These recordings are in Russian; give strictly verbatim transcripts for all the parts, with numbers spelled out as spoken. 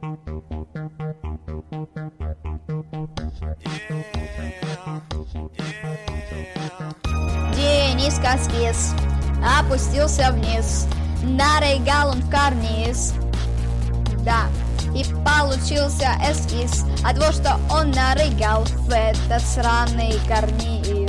Денис Каскис опустился вниз, нарыгал он в карниз. Да, и получился эскиз от того, что он нарыгал в этот сраный карниз.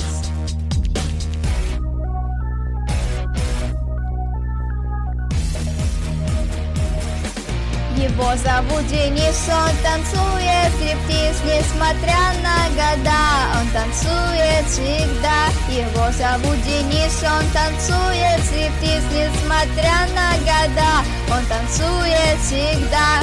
Его зовут Денис, он танцует стриптиз, несмотря на года, он танцует всегда. Его зовут Денис, он танцует стриптиз, несмотря на года, он танцует всегда.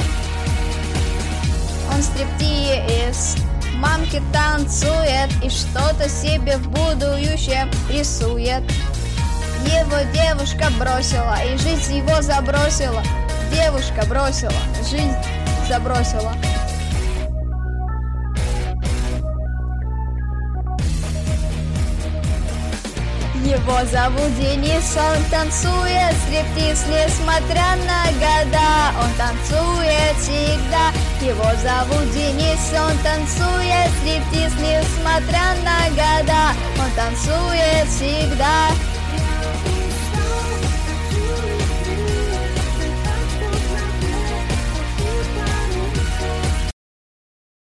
Он стриптиз, мамки танцует и что-то себе в будущем рисует. Его девушка бросила, и жизнь его забросила. Девушка бросила, жизнь забросила. Его зовут Денис, он танцует стриптиз, несмотря на года, он танцует всегда. Его зовут Денис, он танцует стриптиз, несмотря на года, он танцует всегда.